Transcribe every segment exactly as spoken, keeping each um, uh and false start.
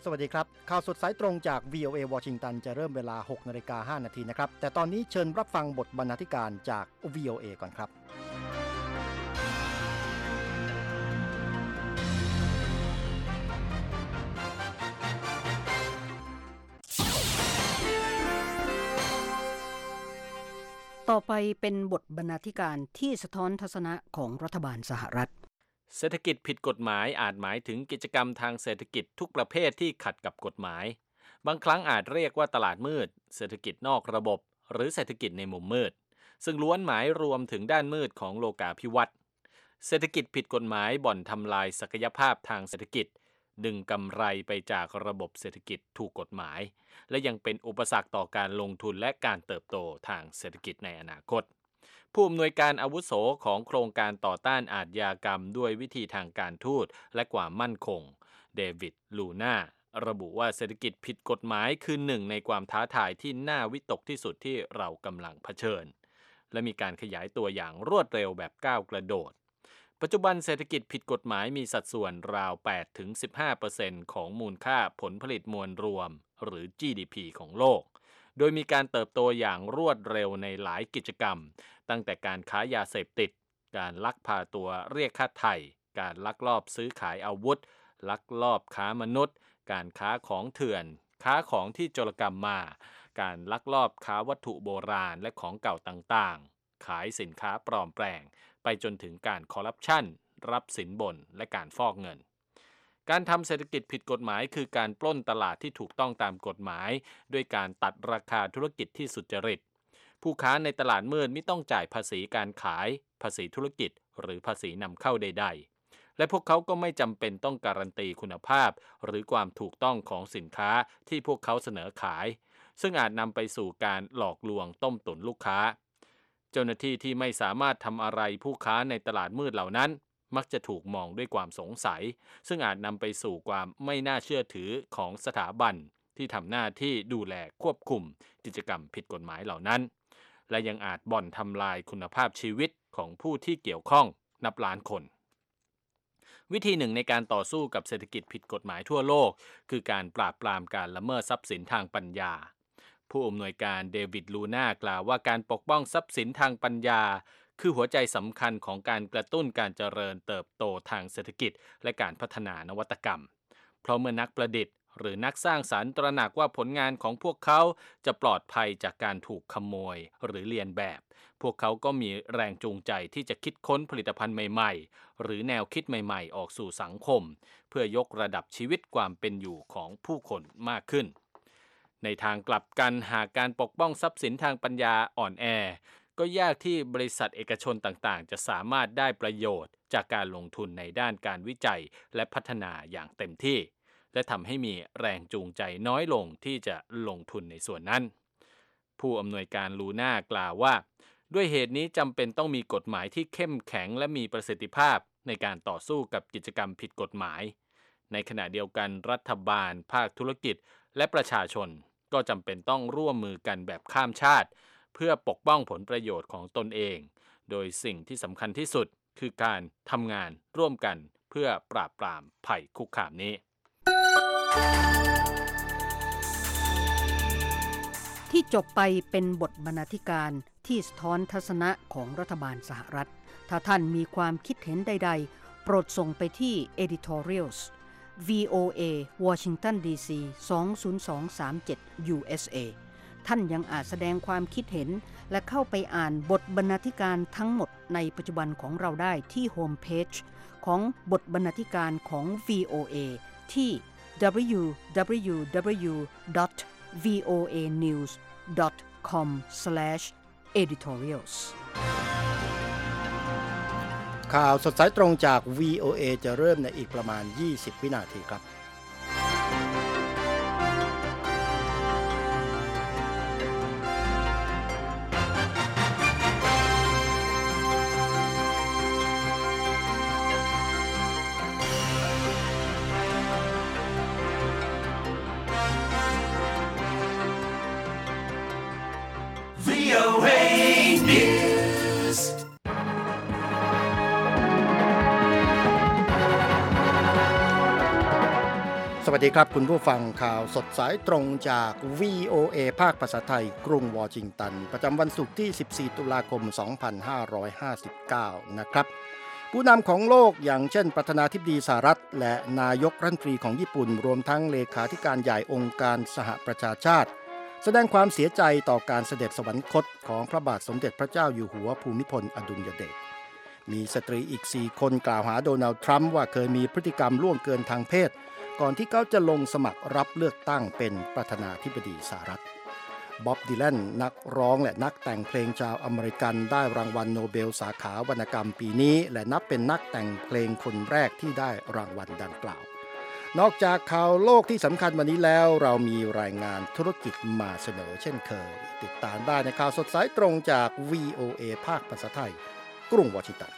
สวัสดีครับข่าวสดสายตรงจาก วี โอ เอ วอชิงตันจะเริ่มเวลา หกนาฬิกาห้านาทีนะครับแต่ตอนนี้เชิญรับฟังบทบรรณาธิการจาก วี โอ เอ ก่อนครับต่อไปเป็นบทบรรณาธิการที่สะท้อนทัศนะของรัฐบาลสหรัฐเศรษฐกิจผิดกฎหมายอาจหมายถึงกิจกรรมทางเศรษฐกิจทุกประเภทที่ขัดกับกฎหมายบางครั้งอาจเรียกว่าตลาดมืดเศรษฐกิจนอกระบบหรือเศรษฐกิจในมุมมืดซึ่งล้วนหมายรวมถึงด้านมืดของโลกาภิวัตน์เศรษฐกิจผิดกฎหมายบ่อนทำลายศักยภาพทางเศรษฐกิจดึงกำไรไปจากระบบเศรษฐกิจถูกกฎหมายและยังเป็นอุปสรรคต่อการลงทุนและการเติบโตทางเศรษฐกิจในอนาคตผู้อำนวยการอาวุโสของโครงการต่อต้านอาชญากรรมด้วยวิธีทางการทูตและความมั่นคงเดวิดลูน่าระบุว่าเศรษฐกิจผิดกฎหมายคือหนึ่งในความท้าทายที่น่าวิตกที่สุดที่เรากำลังเผชิญและมีการขยายตัวอย่างรวดเร็วแบบก้าวกระโดดปัจจุบันเศรษฐกิจผิดกฎหมายมีสัดส่วนราว แปดถึงสิบห้าเปอร์เซ็นต์ ของมูลค่าผลผลิตมวลรวมหรือ จี ดี พี ของโลกโดยมีการเติบโตอย่างรวดเร็วในหลายกิจกรรมตั้งแต่การค้ายาเสพติดการลักพาตัวเรียกค่าไถ่การลักลอบซื้อขายอาวุธลักลอบค้ามนุษย์การค้าของเถื่อนค้าของที่โจรกรรมมาการลักลอบค้าวัตถุโบราณและของเก่าต่างๆขายสินค้าปลอมแปลงไปจนถึงการคอร์รัปชันรับสินบนและการฟอกเงินการทำเศรษฐกิจผิดกฎหมายคือการปล้นตลาดที่ถูกต้องตามกฎหมายด้วยการตัดราคาธุรกิจที่สุจริตผู้ค้าในตลาดมืดไม่ต้องจ่ายภาษีการขายภาษีธุรกิจหรือภาษีนำเข้าใดๆและพวกเขาก็ไม่จำเป็นต้องการันตีคุณภาพหรือความถูกต้องของสินค้าที่พวกเขาเสนอขายซึ่งอาจนำไปสู่การหลอกลวงต้มตุ๋นลูกค้าเจ้าหน้าที่ที่ไม่สามารถทำอะไรผู้ค้าในตลาดมืดเหล่านั้นมักจะถูกมองด้วยความสงสัยซึ่งอาจนำไปสู่ความไม่น่าเชื่อถือของสถาบันที่ทำหน้าที่ดูแลควบคุมกิจกรรมผิดกฎหมายเหล่านั้นและยังอาจบ่อนทำลายคุณภาพชีวิตของผู้ที่เกี่ยวข้องนับล้านคนวิธีหนึ่งในการต่อสู้กับเศรษฐกิจผิดกฎหมายทั่วโลกคือการปราบปรามการละเมิดทรัพย์สินทางปัญญาผู้อำนวยการเดวิดลูน่ากล่าวว่าการปกป้องทรัพย์สินทางปัญญาคือหัวใจสำคัญของการกระตุ้นการเจริญเติบโตทางเศรษฐกิจและการพัฒนานวัตกรรมเพราะเมื่อนักประดิษฐ์หรือนักสร้างสรรค์ตระหนักว่าผลงานของพวกเขาจะปลอดภัยจากการถูกขโมยหรือเลียนแบบพวกเขาก็มีแรงจูงใจที่จะคิดค้นผลิตภัณฑ์ใหม่ๆหรือแนวคิดใหม่ๆออกสู่สังคมเพื่อยกระดับชีวิตความเป็นอยู่ของผู้คนมากขึ้นในทางกลับกันหากการปกป้องทรัพย์สินทางปัญญาอ่อนแอก็ยากที่บริษัทเอกชนต่างๆจะสามารถได้ประโยชน์จากการลงทุนในด้านการวิจัยและพัฒนาอย่างเต็มที่และทำให้มีแรงจูงใจน้อยลงที่จะลงทุนในส่วนนั้นผู้อำนวยการลูน่ากล่าวว่าด้วยเหตุนี้จำเป็นต้องมีกฎหมายที่เข้มแข็งและมีประสิทธิภาพในการต่อสู้กับกิจกรรมผิดกฎหมายในขณะเดียวกันรัฐบาลภาคธุรกิจและประชาชนก็จำเป็นต้องร่วมมือกันแบบข้ามชาติเพื่อปกป้องผลประโยชน์ของตนเองโดยสิ่งที่สำคัญที่สุดคือการทำงานร่วมกันเพื่อปราบปรามภัยคุกคามนี้ที่จบไปเป็นบทบรรณาธิการที่สะท้อนทัศนะของรัฐบาลสหรัฐถ้าท่านมีความคิดเห็นใดๆโปรดส่งไปที่ editorials วี โอ เอ Washington ดี ซี สอง ศูนย์ สอง สาม เจ็ด ยู เอส เอ ท่านยังอาจแสดงความคิดเห็นและเข้าไปอ่านบทบรรณาธิการทั้งหมดในปัจจุบันของเราได้ที่โฮมเพจของบทบรรณาธิการของ วี โอ เอ ที่ ดับเบิลยู ดับเบิลยู ดับเบิลยู ดอท วี โอ เอ นิวส์ ดอท คอม สแลช เอดิทอเรียลส์ข่าวสดสายตรงจาก วี โอ เอ จะเริ่มในอีกประมาณยี่สิบวินาทีครับวี โอ เอ News สวัสดีครับคุณผู้ฟังข่าวสดสายตรงจาก วี โอ เอ ภาคภาษาไทยกรุงวอชิงตันประจำวันศุกร์ที่สิบสี่ตุลาคมสองพันห้าร้อยห้าสิบเก้านะครับผู้นำของโลกอย่างเช่นประธานาธิบดีสหรัฐและนายกรัฐมนตรีของญี่ปุ่นรวมทั้งเลขาธิการใหญ่องค์การสหประชาชาติแสดงความเสียใจต่อการเสด็จสวรรคตของพระบาทสมเด็จพระเจ้าอยู่หัวภูมิพลอดุลยเดชมีสตรีอีกสี่คนกล่าวหาโดนัลด์ทรัมป์ว่าเคยมีพฤติกรรมล่วงเกินทางเพศก่อนที่เขาจะลงสมัครรับเลือกตั้งเป็นประธานาธิบดีสหรัฐบ๊อบดิแลนนักร้องและนักแต่งเพลงชาวอเมริกันได้รางวัลโนเบลสาขาวรรณกรรมปีนี้และนับเป็นนักแต่งเพลงคนแรกที่ได้รางวัลดังกล่าวนอกจากข่าวโลกที่สำคัญวันนี้แล้วเรามีรายงานธุรกิจมาเสนอเช่นเคยติดตามได้ในข่าวสดสายตรงจาก วี โอ เอ ภาคภาษาไทยกรุงวอชิงตัน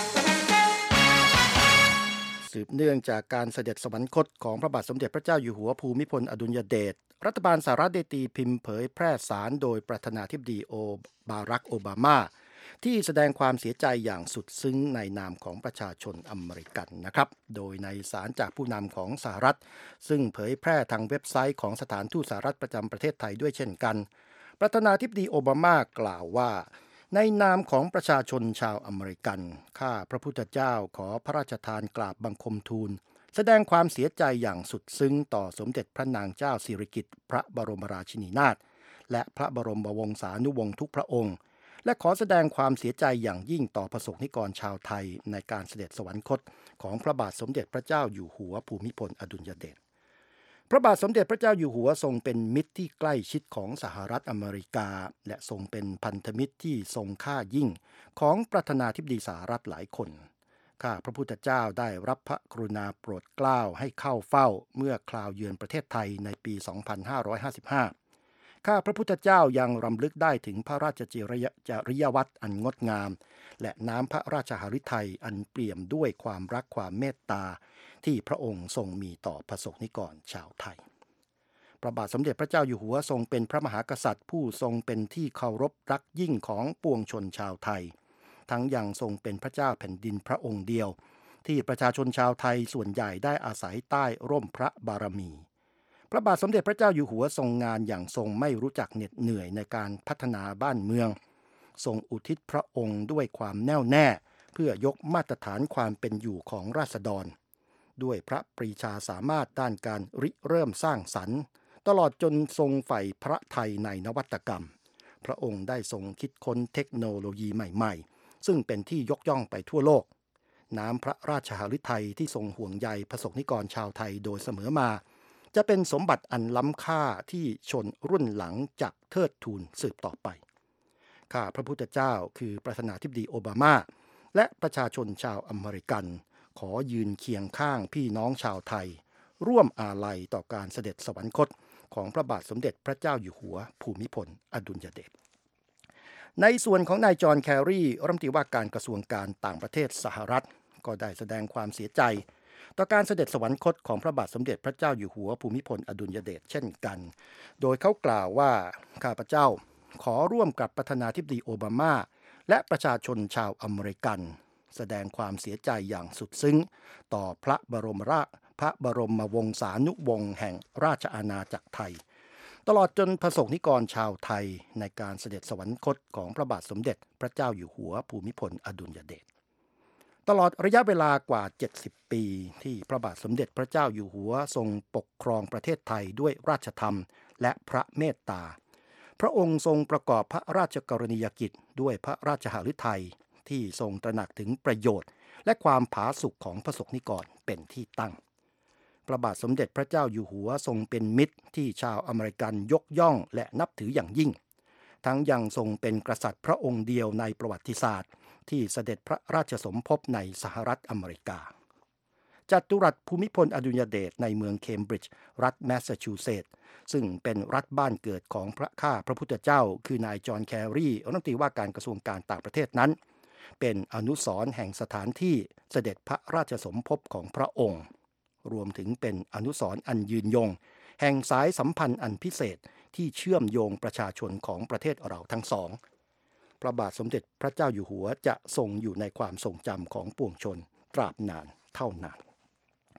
สืบเนื่องจากการเสด็จสวรรคตของพระบาทสมเด็จพระเจ้าอยู่หัวภูมิพลอดุลยเดชรัฐบาลสหรัฐได้ตีพิมพ์เผยแพร่สารโดยประธานาธิบดีโอบารักโอบามาที่แสดงความเสียใจอย่างสุดซึ้งในนามของประชาชนอเมริกันนะครับโดยในสารจากผู้นำของสหรัฐซึ่งเผยแพร่ทางเว็บไซต์ของสถานทูตสหรัฐประจำประเทศไทยด้วยเช่นกันประธานาธิบดีโอบามากล่าวว่าในนามของประชาชนชาวอเมริกันข้าพระพุทธเจ้าขอพระราชทานกราบบังคมทูลแสดงความเสียใจอย่างสุดซึ้งต่อสมเด็จพระนางเจ้าสิริกิติ์พระบรมราชินีนาถและพระบรมวงศานุวงศ์ทุกพระองค์และขอแสดงความเสียใจอย่างยิ่งต่อประสบนิกรชาวไทยในการเสด็จสวรรคตของพระบาทสมเด็จพระเจ้าอยู่หัวภูมิพลอดุลยเดชพระบาทสมเด็จพระเจ้าอยู่หัวทรงเป็นมิตรที่ใกล้ชิดของสหรัฐอเมริกาและทรงเป็นพันธมิตรที่ทรงค่ายิ่งของประธานาธิบดีสหรัฐหลายคนข้าพระพุทธเจ้าได้รับพระกรุณาโปรดเกล้าให้เข้าเฝ้าเมื่อคราวเยือนประเทศไทยในปี สองพันห้าร้อยห้าสิบห้า ข้าพระพุทธเจ้ายังรำลึกได้ถึงพระราชจริยจริยวัตรอันงดงามและน้ำพระราชหฤทัยอันเปี่ยมด้วยความรักความเมตตาที่พระองค์ทรงมีต่อประสบนิกรชาวไทยพระบาทสมเด็จพระเจ้าอยู่หัวทรงเป็นพระมหากษัตริย์ผู้ทรงเป็นที่เคารพรักยิ่งของปวงชนชาวไทยทั้งยังทรงเป็นพระเจ้าแผ่นดินพระองค์เดียวที่ประชาชนชาวไทยส่วนใหญ่ได้อาศัยใต้ร่มพระบารมีพระบาทสมเด็จพระเจ้าอยู่หัวทรงงานอย่างทรงไม่รู้จักเหน็ดเหนื่อยในการพัฒนาบ้านเมืองทรงอุทิศพระองค์ด้วยความแน่วแน่เพื่อยกมาตรฐานความเป็นอยู่ของราษฎรด้วยพระปรีชาสามารถด้านการริเริ่มสร้างสรรค์ตลอดจนทรงใฝ่พระทัยในนวัตกรรมพระองค์ได้ทรงคิดค้นเทคโนโลยีใหม่ๆซึ่งเป็นที่ยกย่องไปทั่วโลกน้ำพระราชหฤทัยที่ทรงห่วงใยประสบนิกรชาวไทยโดยเสมอมาจะเป็นสมบัติอันล้ำค่าที่ชนรุ่นหลังจักเทิดทูนสืบต่อไปข้าพระพุทธเจ้าคือประธานาธิบดีโอบามาและประชาชนชาวอเมริกันขอยืนเคียงข้างพี่น้องชาวไทยร่วมอาลัยต่อการเสด็จสวรรคตของพระบาทสมเด็จพระเจ้าอยู่หัวภูมิพลอดุลยเดชในส่วนของนายจอห์นแครีรัฐมนตรีว่าการกระทรวงการต่างประเทศสหรัฐก็ได้แสดงความเสียใจต่อการเสด็จสวรรคตของพระบาทสมเด็จพระเจ้าอยู่หัวภูมิพลอดุลยเดชเช่นกันโดยเขากล่าวว่าข้าพเจ้าขอร่วมกับประธานาธิบดีโอบามาและประชาชนชาวอเมริกันแสดงความเสียใจอย่างสุดซึ้งต่อพระบรมราชพระบรมวงศานุวงศ์แห่งราชอาณาจักรไทยตลอดจนประสบนิกรชาวไทยในการเสด็จสวรรคตของพระบาทสมเด็จพระเจ้าอยู่หัวภูมิพลอดุลยเดชตลอดระยะเวลากว่าเจ็ดสิบปีที่พระบาทสมเด็จพระเจ้าอยู่หัวทรงปกครองประเทศไทยด้วยราชธรรมและพระเมตตาพระองค์ทรงประกอบพระราชกรณียกิจด้วยพระราชหฤทัยที่ทรงตระหนักถึงประโยชน์และความผาสุกของประสบนิกรเป็นที่ตั้งพระบาทสมเด็จพระเจ้าอยู่หัวทรงเป็นมิตรที่ชาวอเมริกันยกย่องและนับถืออย่างยิ่งทั้งยังทรงเป็นกษัตริย์พระองค์เดียวในประวัติศาสตร์ที่เสด็จพระราชสมภพในสหรัฐอเมริกาจัตุรัสภูมิพลอดุลยเดชในเมืองเคมบริดจ์รัฐแมสซาชูเซตส์ซึ่งเป็นรัฐบ้านเกิดของพระข้าพระพุทธเจ้าคือนายจอห์นแครีรัฐมนตรีว่าการกระทรวงการต่างประเทศนั้นเป็นอนุสรณ์แห่งสถานที่เสด็จพระราชสมภพของพระองค์รวมถึงเป็นอนุสรณ์อันยืนยงแห่งสายสัมพันธ์อันพิเศษที่เชื่อมโยงประชาชนของประเทศเราทั้งสองพระบาทสมเด็จพระเจ้าอยู่หัวจะทรงอยู่ในความทรงจำของปวงชนตราบนานเท่านาน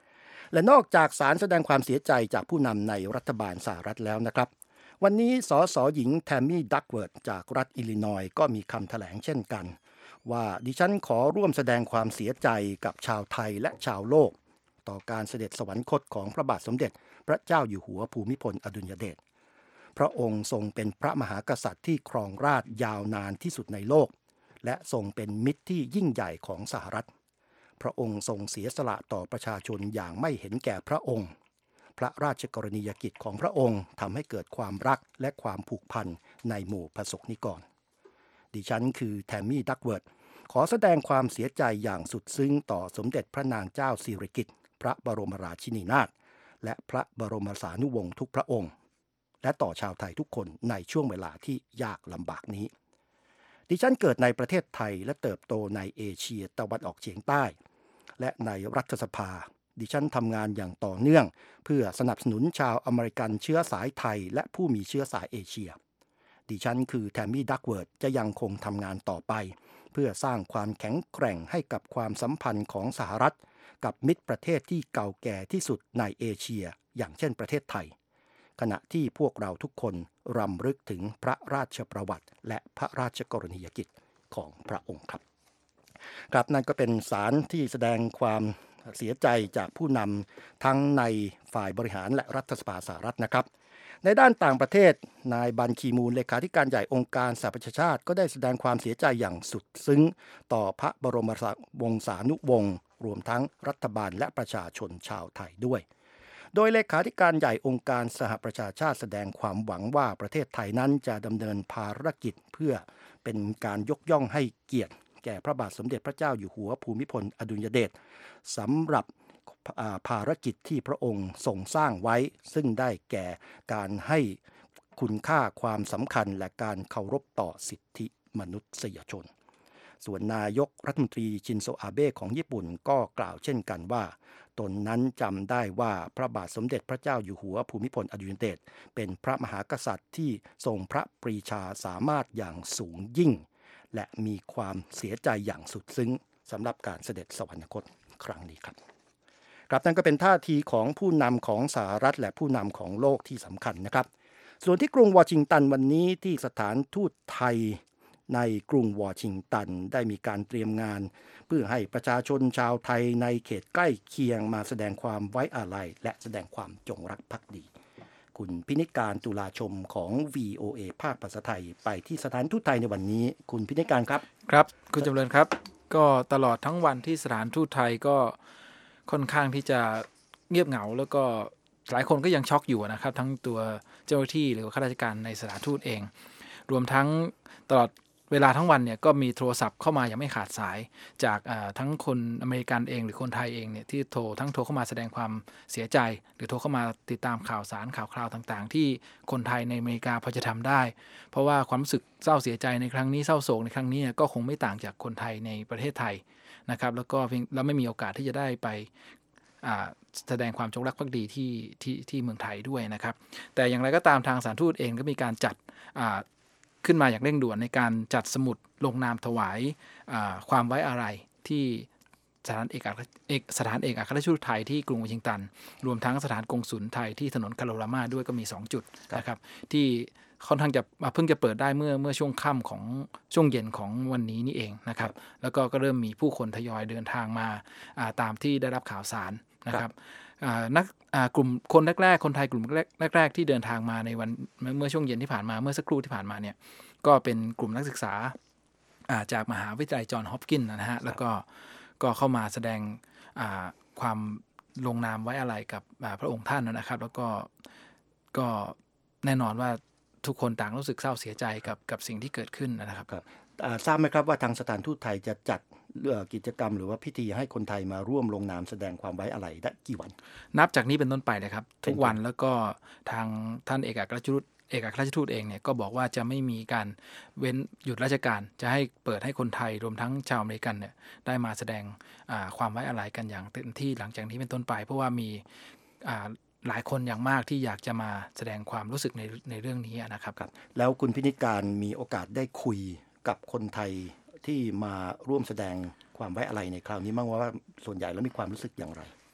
และนอกจากสารแสดงความเสียใจจากผู้นำในรัฐบาลสหรัฐแล้วนะครับวันนี้สสหญิงแทมมี่ดักเวิร์ธจากรัฐอิลลินอยส์ก็มีคำแถลงเช่นกันว่าดิฉันขอร่วมแสดงความเสียใจกับชาวไทยและชาวโลกต่อการเสด็จสวรรคตของพระบาทสมเด็จพระเจ้าอยู่หัวภูมิพลอดุลยเดชพระองค์ทรงเป็นพระมหากษัตริย์ที่ครองราชยาวนานที่สุดในโลกและทรงเป็นมิตรที่ยิ่งใหญ่ของสหรัฐพระองค์ทรงเสียสละต่อประชาชนอย่างไม่เห็นแก่พระองค์พระราชกรณียกิจของพระองค์ทำให้เกิดความรักและความผูกพันในหมู่ประสบนิกรดิฉันคือแทมมี่ดักเวิร์ธขอแสดงความเสียใจอย่างสุดซึ้งต่อสมเด็จพระนางเจ้าสิริกิติ์พระบรมราชินีนาถและพระบรมสานุวงศ์ทุกพระองค์และต่อชาวไทยทุกคนในช่วงเวลาที่ยากลำบากนี้ดิฉันเกิดในประเทศไทยและเติบโตในเอเชียตะวันออกเฉียงใต้และในรัฐสภาดิฉันทำงานอย่างต่อเนื่องเพื่อสนับสนุนชาวอเมริกันเชื้อสายไทยและผู้มีเชื้อสายเอเชียดิฉันคือแทมมี่ดักเวิร์ธจะยังคงทำงานต่อไปเพื่อสร้างความแข็งแกร่งให้กับความสัมพันธ์ของสหรัฐกับมิตรประเทศที่เก่าแก่ที่สุดในเอเชียอย่างเช่นประเทศไทยขณะที่พวกเราทุกคนรำลึกถึงพระราชประวัติและพระราชกรณียกิจของพระองค์ครับครับนั่นก็เป็นสารที่แสดงความเสียใจจากผู้นำทั้งในฝ่ายบริหารและรัฐสภาสหรัฐนะครับในด้านต่างประเทศนายบันคีมูนเลขาธิการใหญ่องค์การสหประชาชาติก็ได้แสดงความเสียใจอย่างสุดซึ้งต่อพระบรมวงศานุวงศ์รวมทั้งรัฐบาลและประชาชนชาวไทยด้วยโดยเลขาธิการใหญ่องค์การสหประชาชาติแสดงความหวังว่าประเทศไทยนั้นจะดำเนินภารกิจเพื่อเป็นการยกย่องให้เกียรติแก่พระบาทสมเด็จพระเจ้าอยู่หัวภูมิพลอดุลยเดชสำหรับภารกิจที่พระองค์ทรงสร้างไว้ซึ่งได้แก่การให้คุณค่าความสำคัญและการเคารพต่อสิทธิมนุษยชนส่วนนายกรัฐมนตรีชินโซอาเบะของญี่ปุ่นก็กล่าวเช่นกันว่าตนนั้นจำได้ว่าพระบาทสมเด็จพระเจ้าอยู่หัวภูมิพลอดุลยเดชเป็นพระมหากษัตริย์ที่ทรงพระปรีชาสามารถอย่างสูงยิ่งและมีความเสียใจอย่างสุดซึ้งสำหรับการเสด็จสวรรคตครั้งนี้ครับครับนั่นก็เป็นท่าทีของผู้นำของสหรัฐและผู้นำของโลกที่สำคัญนะครับส่วนที่กรุงวอชิงตันวันนี้ที่สถานทูตไทยในกรุงวอชิงตันได้มีการเตรียมงานเพื่อให้ประชาชนชาวไทยในเขตใกล้เคียงมาแสดงความไว้อาลัยและแสดงความจงรักภักดีคุณพินิจการตุลาชมของ วี โอ เอ ภาคภาษาไทยไปที่สถานทูตไทยในวันนี้คุณพินิจการครับครับคุณจำเริญครับก็ตลอดทั้งวันที่สถานทูตไทยก็ค่อนข้างที่จะเงียบเหงาแล้วก็หลายคนก็ยังช็อกอยู่นะครับทั้งตัวเจ้าหน้าที่หรือข้าราชการในสถานทูตเองรวมทั้งตลอดเวลาทั้งวันเนี่ยก็มีโทรศัพท์เข้ามาอย่างไม่ขาดสายจากทั้งคนอเมริกันเองหรือคนไทยเองเนี่ยที่โทรทั้งโทรเข้ามาแสดงความเสียใจหรือโทรเข้ามาติดตามข่าวสารข่าวคราวต่างๆที่คนไทยในอเมริกาพอจะทำได้เพราะว่าความรู้สึกเศร้าเสียใจในครั้งนี้เศร้าโศกในครั้งนี้ก็คงไม่ต่างจากคนไทยในประเทศไทยนะครับแล้วก็เราไม่มีโอกาสที่จะได้ไปแสดงความจงรักภักดีที่ที่ที่เมืองไทยด้วยนะครับแต่อย่างไรก็ตามทางสถานทูตเองก็มีการจัดขึ้นมาอย่างเร่งด่วนในการจัดสมุดลงนามถวายความไว้อาลัยที่สถานเอกอัครสถานเอกอัครราชทูตไทยที่กรุงวอชิงตันรวมทั้งสถานกงสุลไทยที่ถนนคาโรรามาด้วยก็มีสองจุดนะครับที่ค่อนข้างจะเพิ่งจะเปิดได้เมื่อเมื่อช่วงค่ำของช่วงเย็นของวันนี้นี่เองนะครับแล้วก็ก็เริ่มมีผู้คนทยอยเดินทางมาตามที่ได้รับข่าวสารนะครับนักกลุ่มคนแรกๆคนไทยกลุ่มแรกๆที่เดินทางมาในวันเมื่อช่วงเย็นที่ผ่านมาเมื่อสักครู่ที่ผ่านมาเนี่ยก็เป็นกลุ่มนักศึกษาจากมหาวิทยาลัยจอห์นฮอปกินส์นะฮะแล้วก็ก็เข้ามาแสดงความลงนามไว้อาลัยกับพระองค์ท่านนะครับแล้วก็ก็แน่นอนว่าทุกคนต่างรู้สึกเศร้าเสียใจกับกับสิ่งที่เกิดขึ้นนะครับทราบไหมครับว่าทางสถานทูตไทยจะจัดกิจกรรมหรือว่าพิธีให้คนไทยมาร่วมลงนามแสดงความไว้อาลัยได้กี่วันนับจากนี้เป็นต้นไปเลยครับทุกวันแล้วก็ทางท่านเอกอัครราชทูตเอกอัครราชทูตเองเนี่ยก็บอกว่าจะไม่มีการเว้นหยุดราชการจะให้เปิดให้คนไทยรวมทั้งชาวอเมริกันเนี่ยได้มาแสดงความไว้อาลัยกันอย่างเต็มที่หลังจากนี้เป็นต้นไปเพราะว่ามีหลายคนอย่างมากที่อยากจะมาแสดงความรู้สึกในในเรื่องนี้นะครับครับแล้วคุณพินิจการมีโอกาสได้คุยกับคนไทยที่มาร่วมแสดงความไว้อาลัยในคราวนี้บ้างว่าส่วนใหญ่แล้วมีความรู้สึกอย่างไร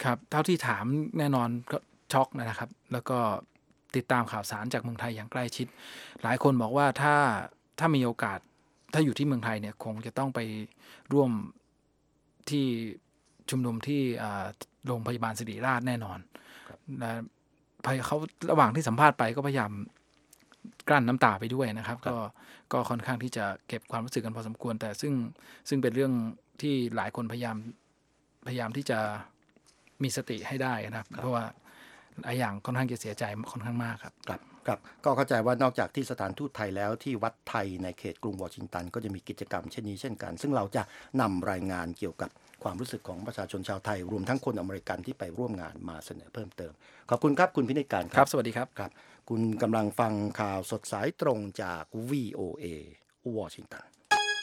ครับเท่าที่ถามแน่นอนก็ช็อกนะครับแล้วก็ติดตามข่าวสารจากเมืองไทยอย่างใกล้ชิดหลายคนบอกว่าถ้าถ้ามีโอกาสถ้าอยู่ที่เมืองไทยเนี่ยคงจะต้องไปร่วมที่ชุมนุมที่โรงพยาบาลศิริราชแน่นอนนะเขาระหว่างที่สัมภาษณ์ไปก็พยายามกลั้นน้ำตาไปด้วยนะครับก็ก็ค่อนข้างที่จะเก็บความรู้สึกกันพอสมควรแต่ซึ่งซึ่งเป็นเรื่องที่หลายคนพยายามพยายามที่จะมีสติให้ได้นะครับเพราะว่าหลายอย่างค่อนข้างจะเสียใจค่อนข้างมากครับครับครับก็เข้าใจว่านอกจากที่สถานทูตไทยแล้วที่วัดไทยในเขตกรุงวอชิงตันก็จะมีกิจกรรมเช่นนี้เช่นกันซึ่งเราจะนำรายงานเกี่ยวกับความรู้สึกของประชาชนชาวไทยรวมทั้งคนอเมริกันที่ไปร่วมงานมาเสนอเพิ่มเติมขอบคุณครับคุณพินิจการครับสวัสดีครับครับคุณกำลังฟังข่าวสดสายตรงจาก วี โอ เอ วอชิงตัน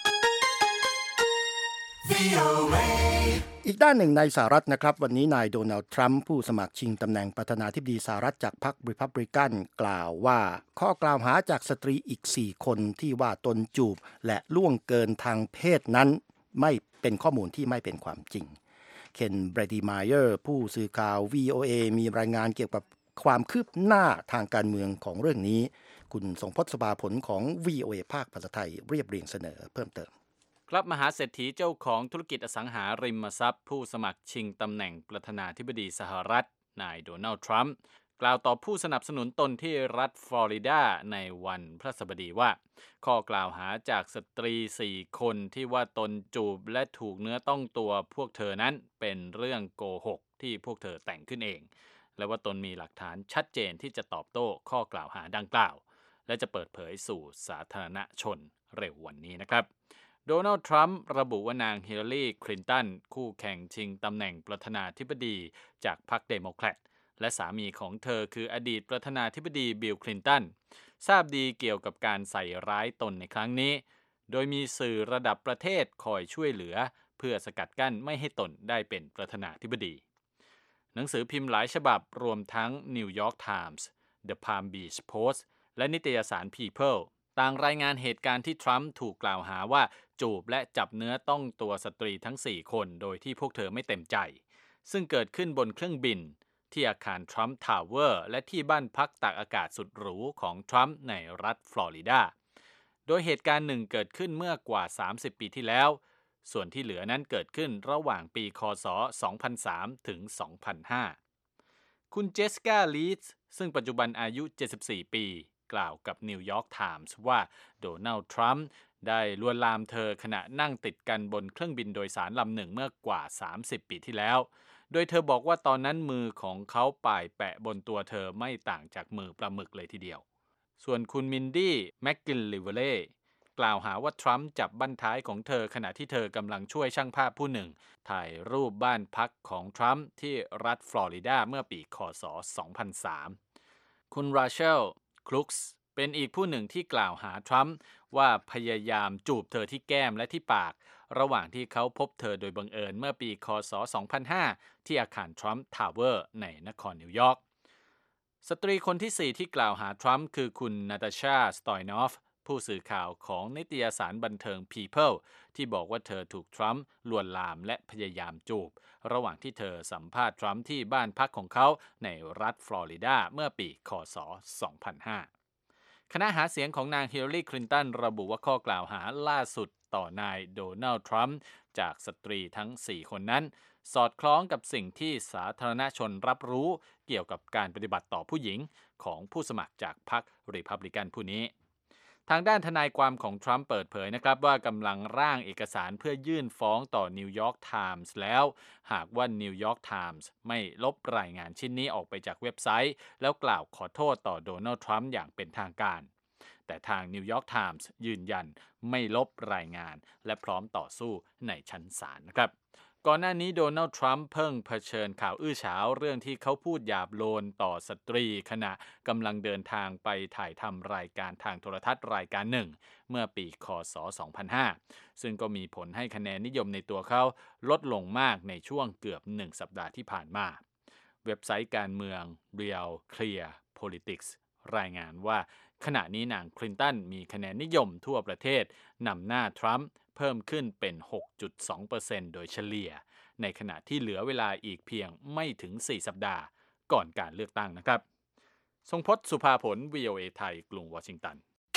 อีกด้านหนึ่งในสหรัฐนะครับวันนี้นายโดนัลด์ทรัมป์ผู้สมัครชิงตำแหน่งประธานาธิบดีสหรัฐจากพรรครีพับลิกันกล่าวว่าข้อกล่าวหาจากสตรีอีกสี่คนที่ว่าตนจูบและล่วงเกินทางเพศนั้นไม่เป็นข้อมูลที่ไม่เป็นความจริงเคนเบรดีไมเออร์ผู้สื่อข่าว วี โอ เอ มีรายงานเกี่ยวกับความคืบหน้าทางการเมืองของเรื่องนี้คุณทรงพจน์ สภาผลของ วี โอ เอ ภาคภาษาไทยเรียบเรียงเสนอเพิ่มเติมครับมหาเศรษฐีเจ้าของธุรกิจอสังหาริมทรัพย์ผู้สมัครชิงตำแหน่งประธานาธิบดีสหรัฐนายโดนัลด์ทรัมป์กล่าวต่อผู้สนับสนุนตนที่รัฐฟลอริดาในวันพฤหัสบดีว่าข้อกล่าวหาจากสตรีสี่คนที่ว่าตนจูบและถูกเนื้อต้องตัวพวกเธอนั้นเป็นเรื่องโกหกที่พวกเธอแต่งขึ้นเองและว่าตนมีหลักฐานชัดเจนที่จะตอบโต้ข้อกล่าวหาดังกล่าวและจะเปิดเผยสู่สาธารณชนเร็ววันนี้นะครับโดนัลด์ทรัมป์ระบุว่านางฮิลลารีคลินตันคู่แข่งชิงตำแหน่งประธานาธิบดีจากพรรคเดโมแครตและสามีของเธอคืออดีตประธานาธิบดีบิลคลินตันทราบดีเกี่ยวกับการใส่ร้ายตนในครั้งนี้โดยมีสื่อระดับประเทศคอยช่วยเหลือเพื่อสกัดกั้นไม่ให้ตนได้เป็นประธานาธิบดีหนังสือพิมพ์หลายฉบับรวมทั้ง New York Times, The Palm Beach Post และนิตยสาร People ต่างรายงานเหตุการณ์ที่ทรัมป์ถูกกล่าวหาว่าจูบและจับเนื้อต้องตัวสตรีทั้งสี่คนโดยที่พวกเธอไม่เต็มใจซึ่งเกิดขึ้นบนเครื่องบินที่อาคารทรัมป์ทาวเวอร์และที่บ้านพักตากอากาศสุดหรูของทรัมป์ในรัฐฟลอริดาโดยเหตุการณ์หนึ่งเกิดขึ้นเมื่อกว่าสามสิบปีที่แล้วส่วนที่เหลือนั้นเกิดขึ้นระหว่างปีค.ศ. สองพันสามถึงสองพันห้าคุณเจสสิก้าลีดส์ซึ่งปัจจุบันอายุเจ็ดสิบสี่ปีกล่าวกับ New York Times ว่าโดนัลด์ทรัมป์ได้ลวนลามเธอขณะนั่งติดกันบนเครื่องบินโดยสารลำหนึ่งเมื่อกว่าสามสิบปีที่แล้วโดยเธอบอกว่าตอนนั้นมือของเขาป่ายแปะบนตัวเธอไม่ต่างจากมือปลาหมึกเลยทีเดียวส่วนคุณมินดี้แมคกินลิเวเล่กล่าวหาว่าทรัมป์จับบั้นท้ายของเธอขณะที่เธอกำลังช่วยช่างภาพผู้หนึ่งถ่ายรูปบ้านพักของทรัมป์ที่รัฐฟลอริดาเมื่อปีค.ศ. สองพันสามคุณราเชลคลุกส์เป็นอีกผู้หนึ่งที่กล่าวหาทรัมป์ว่าพยายามจูบเธอที่แก้มและที่ปากระหว่างที่เขาพบเธอโดยบังเอิญเมื่อปีค.ศ. สองพันห้าที่อาคารทรัมป์ทาวเวอร์ในนครนิวยอร์กสตรีคนที่สี่ที่กล่าวหาทรัมป์คือคุณนาตาชาสตอยนอฟผู้สื่อข่าวของนิตยสารบันเทิง People ที่บอกว่าเธอถูกทรัมป์ลวนลามและพยายามจูบระหว่างที่เธอสัมภาษณ์ทรัมป์ที่บ้านพักของเขาในรัฐฟลอริดาเมื่อปีค.ศ. สองพันห้าคณะหาเสียงของนางฮิลลารีคลินตันระบุว่าข้อกล่าวหาล่าสุดต่อนายโดนัลด์ทรัมป์จากสตรีทั้งสี่คนนั้นสอดคล้องกับสิ่งที่สาธารณชนรับรู้เกี่ยวกับการปฏิบัติต่อผู้หญิงของผู้สมัครจากพรรครีพับลิกันผู้นี้ทางด้านทนายความของทรัมป์เปิดเผยนะครับว่ากำลังร่างเอกสารเพื่อยื่นฟ้องต่อ New York Times แล้วหากว่า New York Times ไม่ลบรายงานชิ้นนี้ออกไปจากเว็บไซต์แล้วกล่าวขอโทษต่อโดนัลด์ทรัมป์อย่างเป็นทางการแต่ทาง New York Times ยืนยันไม่ลบรายงานและพร้อมต่อสู้ในชั้นศาลนะครับก่อนหน้านี้โดนัลด์ทรัมป์เพิ่งเผชิญข่าวอื้อฉาวเรื่องที่เขาพูดหยาบโลนต่อสตรีขณะกำลังเดินทางไปถ่ายทำรายการทางโทรทัศน์รายการหนึ่งเมื่อปีค.ศ. สองพันห้าซึ่งก็มีผลให้คะแนนนิยมในตัวเขาลดลงมากในช่วงเกือบหนึ่งสัปดาห์ที่ผ่านมาเว็บไซต์การเมือง Real Clear Politics รายงานว่าขณะนี้นางคลินตันมีคะแนนนิยมทั่วประเทศนำหน้าทรัมป์เพิ่มขึ้นเป็น หกจุดสองเปอร์เซ็นต์ โดยเฉลี่ยในขณะที่เหลือเวลาอีกเพียงไม่ถึงสี่สัปดาห์ก่อนการเลือกตั้งนะครับทรงพจน์ สุภาผล วี โอ เอ ไทยกรุงวอชิงตัน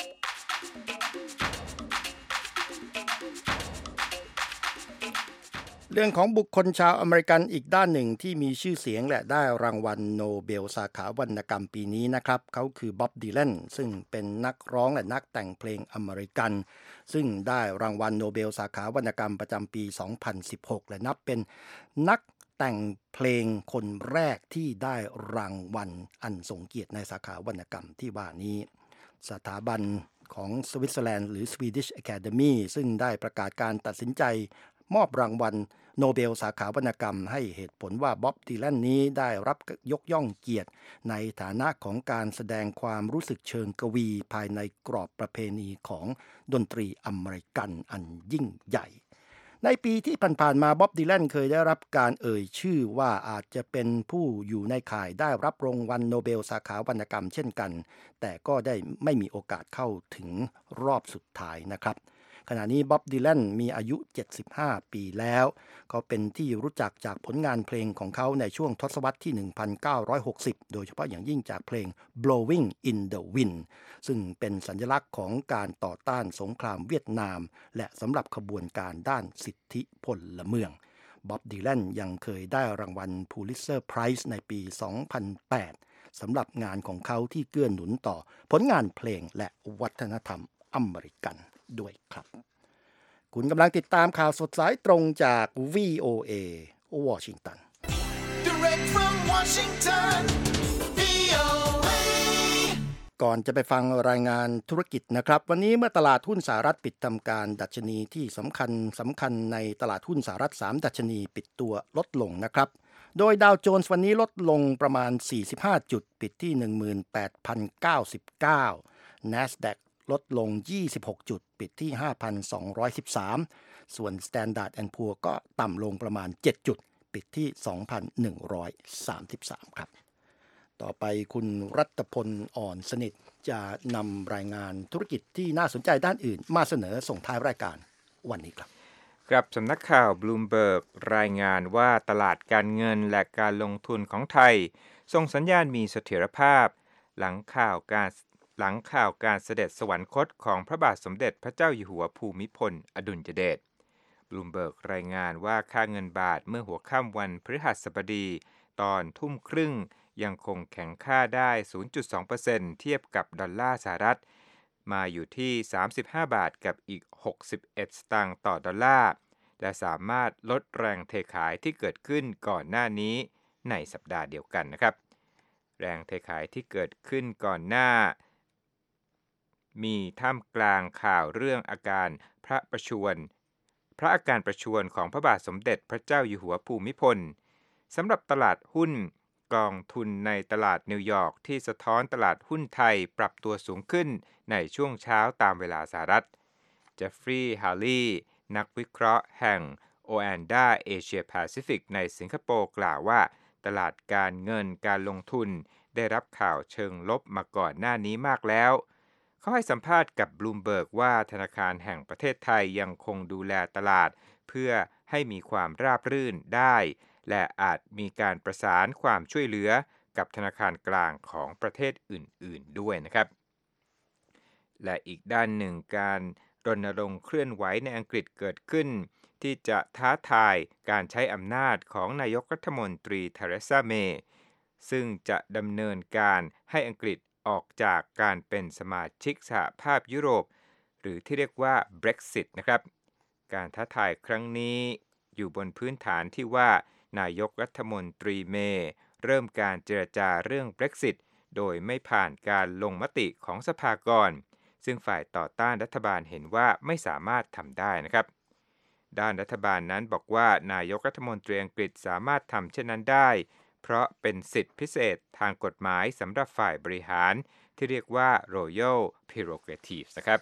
เรื่องของบุคคลชาวอเมริกันอีกด้านหนึ่งที่มีชื่อเสียงและได้รางวัลโนเบลสาขาวรรณกรรมปีนี้นะครับเขาคือบ๊อบดีแลนซึ่งเป็นนักร้องและนักแต่งเพลงอเมริกันซึ่งได้รางวัลโนเบลสาขาวรรณกรรมประจำปีสองพันสิบหกและนับเป็นนักแต่งเพลงคนแรกที่ได้รางวัลอันทรงเกียรติในสาขาวรรณกรรมที่ว่านี้สถาบันของสวิตเซอร์แลนด์หรือ Swedish Academy ซึ่งได้ประกาศการตัดสินใจมอบรางวัลโนเบลสาขาวรรณกรรมให้เหตุผลว่าบ๊อบดีแลนนี้ได้รับยกย่องเกียรติในฐานะของการแสดงความรู้สึกเชิงกวีภายในกรอบประเพณีของดนตรีอเมริกันอันยิ่งใหญ่ในปีที่ผ่านๆมาบ๊อบดีแลนเคยได้รับการเอ่ยชื่อว่าอาจจะเป็นผู้อยู่ในข่ายได้รับรางวัลโนเบลสาขาวรรณกรรมเช่นกันแต่ก็ได้ไม่มีโอกาสเข้าถึงรอบสุดท้ายนะครับขณะนี้บ๊อบดีแลนมีอายุเจ็ดสิบห้าปีแล้วเขาเป็นที่รู้จักจากผลงานเพลงของเขาในช่วงทศวรรษที่หนึ่งพันเก้าร้อยหกสิบโดยเฉพาะอย่างยิ่งจากเพลง Blowing in the Wind ซึ่งเป็นสัญลักษณ์ของการต่อต้านสงครามเวียดนามและสำหรับขบวนการด้านสิทธิพลเมืองบ๊อบดีแลนยังเคยได้รางวัล Pulitzer Prize ในปี สองพันแปดสำหรับงานของเขาที่เกื้อหนุนต่อผลงานเพลงและวัฒนธรรมอเมริกันด้วยครับคุณกำลังติดตามข่าวสดสายตรงจาก วี โอ เอ วอชิงตัน Direct from Washington วี โอ เอก่อนจะไปฟังรายงานธุรกิจนะครับวันนี้เมื่อตลาดหุ้นสหรัฐปิดทำการดัชนีที่สำคัญสำคัญในตลาดหุ้นสหรัฐสามดัชนีปิดตัวลดลงนะครับโดยดาวโจนส์วันนี้ลดลงประมาณสี่สิบห้าจุดปิดที่ หนึ่งหมื่นแปดพันเก้าสิบเก้า NASDAQ ลดลงยี่สิบหกจุดปิดที่ ห้าพันสองร้อยสิบสาม ส่วน Standard แอนด์ Poor's ก็ต่ำลงประมาณเจ็ดจุดปิดที่ สองพันหนึ่งร้อยสามสิบสาม ครับต่อไปคุณรัตพลอ่อนสนิทจะนำรายงานธุรกิจที่น่าสนใจด้านอื่นมาเสนอส่งท้ายรายการวันนี้ครับครับสำนักข่าว Bloomberg รายงานว่าตลาดการเงินและการลงทุนของไทยส่งสัญญาณมีเสถียรภาพหลังข่าวการหลังข่าวการเสด็จสวรรคตของพระบาทสมเด็จพระเจ้าอยู่หัวภูมิพลอดุลยเดช Bloomberg รายงานว่าค่าเงินบาทเมื่อหัวค่ำวันพฤหัสบดีตอนทุ่มครึ่งยังคงแข็งค่าได้ ศูนย์จุดสองเปอร์เซ็นต์ เทียบกับดอลลาร์สหรัฐมาอยู่ที่สามสิบห้าบาทกับอีกหกสิบเอ็ดสตางค์ต่อดอลลาร์และสามารถลดแรงเทขายที่เกิดขึ้นก่อนหน้านี้ในสัปดาห์เดียวกันนะครับแรงเทขายที่เกิดขึ้นก่อนหน้ามีท่ามกลางข่าวเรื่องอาการพระประชวรพระอาการประชวรของพระบาทสมเด็จพระเจ้าอยู่หัวภูมิพลสำหรับตลาดหุ้นกองทุนในตลาดนิวยอร์กที่สะท้อนตลาดหุ้นไทยปรับตัวสูงขึ้นในช่วงเช้าตามเวลาสหรัฐเจฟฟรีย์ฮาร์ลีย์นักวิเคราะห์แห่ง โอ แอน ดี เอ Asia Pacific ในสิงคโปร์กล่าวว่าตลาดการเงินการลงทุนได้รับข่าวเชิงลบมาก่อนหน้านี้มากแล้วเขาให้สัมภาษณ์กับ Bloomberg ว่าธนาคารแห่งประเทศไทยยังคงดูแลตลาดเพื่อให้มีความราบรื่นได้และอาจมีการประสานความช่วยเหลือกับธนาคารกลางของประเทศอื่นๆด้วยนะครับและอีกด้านหนึ่งการรณรงค์เคลื่อนไหวในอังกฤษเกิดขึ้นที่จะท้าทายการใช้อำนาจของนายกรัฐมนตรีเทเรซาเมย์ซึ่งจะดำเนินการให้อังกฤษออกจากการเป็นสมาชิกสหภาพยุโรปหรือที่เรียกว่า Brexit นะครับการท้าทายครั้งนี้อยู่บนพื้นฐานที่ว่านายกรัฐมนตรีเมย์เริ่มการเจรจาเรื่อง Brexit โดยไม่ผ่านการลงมติของสภาก่อนซึ่งฝ่ายต่อต้านรัฐบาลเห็นว่าไม่สามารถทำได้นะครับด้านรัฐบาลนั้นบอกว่านายกรัฐมนตรีอังกฤษสามารถทำเช่นนั้นได้เพราะเป็นสิทธิพิเศษทางกฎหมายสำหรับฝ่ายบริหารที่เรียกว่า Royal Prerogatives นะครับ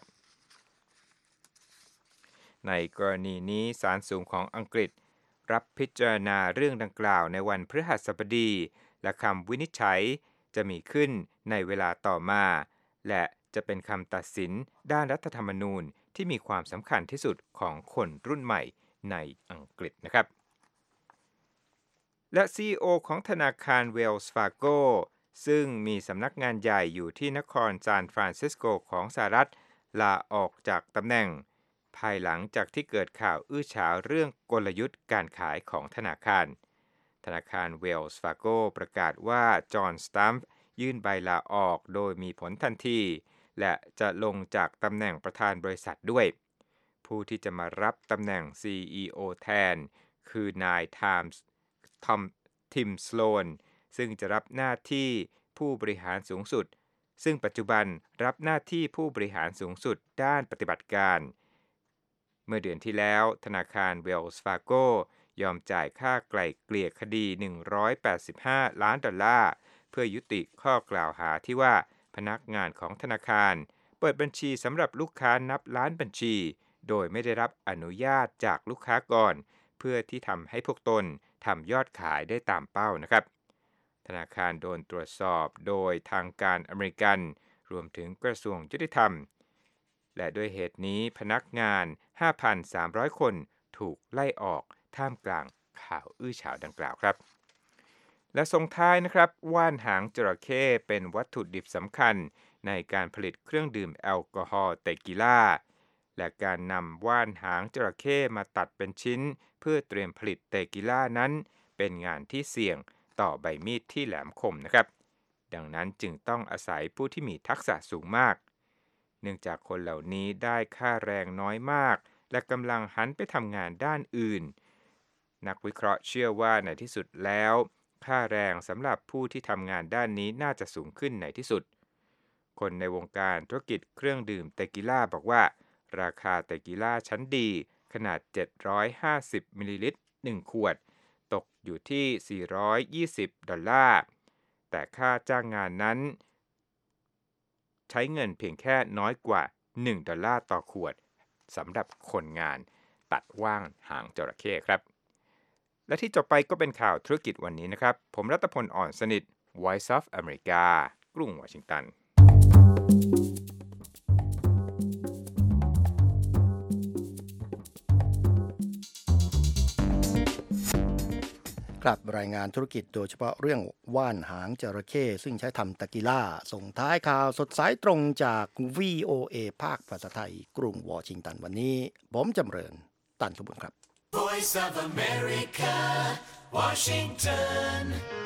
ในกรณีนี้ศาลสูงของอังกฤษรับพิจารณาเรื่องดังกล่าวในวันพฤหัสบดีและคำวินิจฉัยจะมีขึ้นในเวลาต่อมาและจะเป็นคำตัดสินด้านรัฐธรรมนูญที่มีความสำคัญที่สุดของคนรุ่นใหม่ในอังกฤษนะครับและ ซี อี โอ ของธนาคาร Wells Fargo ซึ่งมีสำนักงานใหญ่อยู่ที่นครซานฟรานซิสโกของสหรัฐลาออกจากตำแหน่งภายหลังจากที่เกิดข่าวอื้อฉาวเรื่องกลยุทธ์การขายของธนาคารธนาคาร Wells Fargo ประกาศว่าจอห์น สตัมป์ยื่นใบลาออกโดยมีผลทันทีและจะลงจากตำแหน่งประธานบริษัทด้วยผู้ที่จะมารับตำแหน่ง ซี อี โอ แทนคือนายไทมส์ทอมทิมสโลนซึ่งจะรับหน้าที่ผู้บริหารสูงสุดซึ่งปัจจุบันรับหน้าที่ผู้บริหารสูงสุดด้านปฏิบัติการเมื่อเดือนที่แล้วธนาคาร Wells Fargo ยอมจ่ายค่าไกล่เกลี่ยคดีหนึ่งร้อยแปดสิบห้าล้านดอลลาร์เพื่อยุติข้อกล่าวหาที่ว่าพนักงานของธนาคารเปิดบัญชีสำหรับลูกค้านับล้านบัญชีโดยไม่ได้รับอนุญาตจากลูกค้าก่อนเพื่อที่ทำให้พวกตนทำยอดขายได้ตามเป้านะครับธนาคารโดนตรวจสอบโดยทางการอเมริกันรวมถึงกระทรวงยุติธรรมและด้วยเหตุนี้พนักงาน ห้าพันสามร้อย คนถูกไล่ออกท่ามกลางข่าวอื้อฉาวดังกล่าวครับและส่งท้ายนะครับว่านหางจระเข้เป็นวัตถุดิบสำคัญในการผลิตเครื่องดื่มแอลกอฮอล์เตกิล่าและการนำว่านหางจระเข้มาตัดเป็นชิ้นเพื่อเตรียมผลิตเตกิล่านั้นเป็นงานที่เสี่ยงต่อใบมีดที่แหลมคมนะครับดังนั้นจึงต้องอาศัยผู้ที่มีทักษะสูงมากเนื่องจากคนเหล่านี้ได้ค่าแรงน้อยมากและกำลังหันไปทำงานด้านอื่นนักวิเคราะห์เชื่อว่าในที่สุดแล้วค่าแรงสำหรับผู้ที่ทำงานด้านนี้น่าจะสูงขึ้นในที่สุดคนในวงการธุรกิจเครื่องดื่มเตกิล่าบอกว่าราคาเตกิล่าชั้นดีขนาดเจ็ดร้อยห้าสิบมิลลิลิตรหนึ่งขวดตกอยู่ที่สี่ร้อยยี่สิบดอลลาร์แต่ค่าจ้างงานนั้นใช้เงินเพียงแค่น้อยกว่าหนึ่งดอลลาร์ต่อขวดสำหรับคนงานตัดว่างหางจระเข้ครับและที่จบไปก็เป็นข่าวธุรกิจวันนี้นะครับผมรัตพลอ่อนสนิท Voice of America กรุงวอชิงตันครับรายงานธุรกิจโดยเฉพาะเรื่องว่านหางจระเข้ซึ่งใช้ทำเตกิล่าส่งท้ายข่าวสดสายตรงจาก วี โอ เอ ภาคภาษาไทยกรุงวอชิงตันวันนี้ผมจำเริญตันทุบุญครับ Voice of America, Washington